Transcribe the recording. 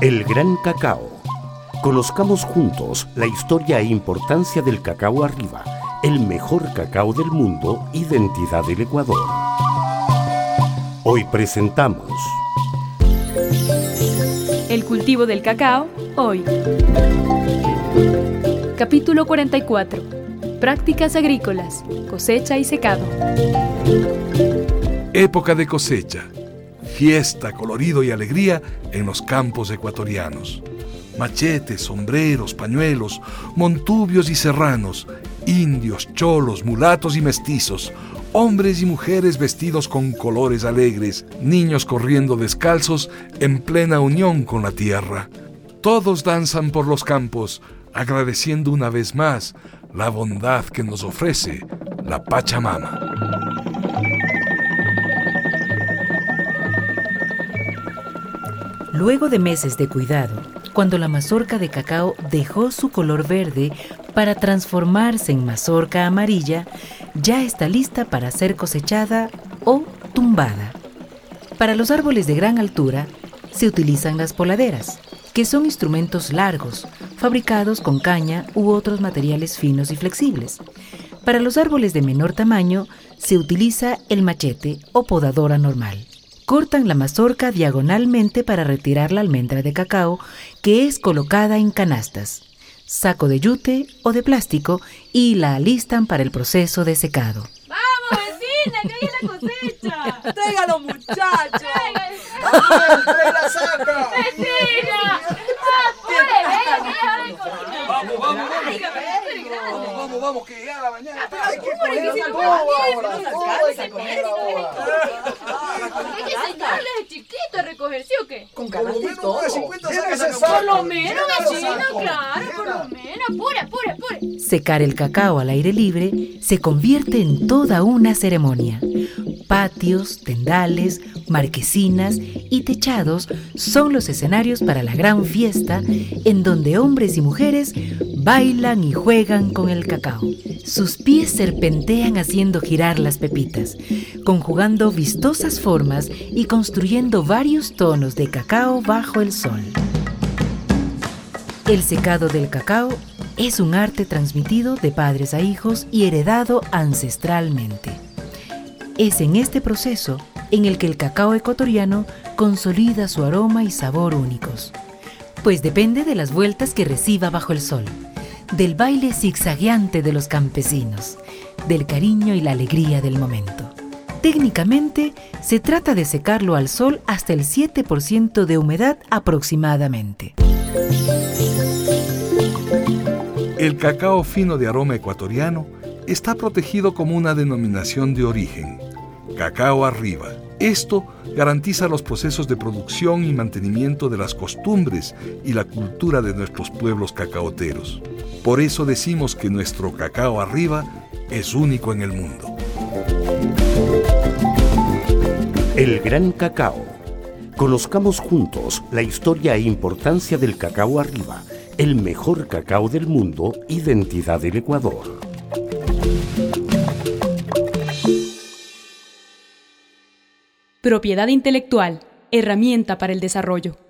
El gran cacao. Conozcamos juntos la historia e importancia del cacao arriba, el mejor cacao del mundo, identidad del Ecuador. Hoy presentamos El cultivo del cacao, hoy. Capítulo 44. Prácticas agrícolas, cosecha y secado. Época de cosecha, fiesta, colorido y alegría en los campos ecuatorianos. Machetes, sombreros, pañuelos, montubios y serranos, indios, cholos, mulatos y mestizos, hombres y mujeres vestidos con colores alegres, niños corriendo descalzos en plena unión con la tierra. Todos danzan por los campos, agradeciendo una vez más la bondad que nos ofrece la Pachamama. Luego de meses de cuidado, cuando la mazorca de cacao dejó su color verde para transformarse en mazorca amarilla, ya está lista para ser cosechada o tumbada. Para los árboles de gran altura, se utilizan las poladeras, que son instrumentos largos, fabricados con caña u otros materiales finos y flexibles. Para los árboles de menor tamaño, se utiliza el machete o podadora normal. Cortan la mazorca diagonalmente para retirar la almendra de cacao, que es colocada en canastas, saco de yute o de plástico, y la alistan para el proceso de secado. ¡Vamos, vecina! ¡Que hay la cosecha! ¡Traigan a los muchachos! ¡Trae la saca! ¡Vecina! Vamos, que ya la mañana. Hay que coger todo ahora. Hay que coger ahora. Hay que sentarles de chiquito a recoger, ¿sí o qué? Con calentito. Por lo menos, vecina, claro, por lo menos. Apure. Secar el cacao al aire libre se convierte en toda una ceremonia. Patios, tendales, marquesinas y techados son los escenarios para la gran fiesta en donde hombres y mujeres bailan y juegan con el cacao. Sus pies serpentean haciendo girar las pepitas, conjugando vistosas formas y construyendo varios tonos de cacao bajo el sol. El secado del cacao es un arte transmitido de padres a hijos y heredado ancestralmente. Es en este proceso en el que el cacao ecuatoriano consolida su aroma y sabor únicos, pues depende de las vueltas que reciba bajo el sol, del baile zigzagueante de los campesinos, del cariño y la alegría del momento. Técnicamente, se trata de secarlo al sol hasta el 7% de humedad aproximadamente. El cacao fino de aroma ecuatoriano está protegido como una denominación de origen, cacao arriba. Esto garantiza los procesos de producción y mantenimiento de las costumbres y la cultura de nuestros pueblos cacaoteros. Por eso decimos que nuestro cacao arriba es único en el mundo. El gran cacao. Conozcamos juntos la historia e importancia del cacao arriba, el mejor cacao del mundo, identidad del Ecuador. Propiedad intelectual, herramienta para el desarrollo.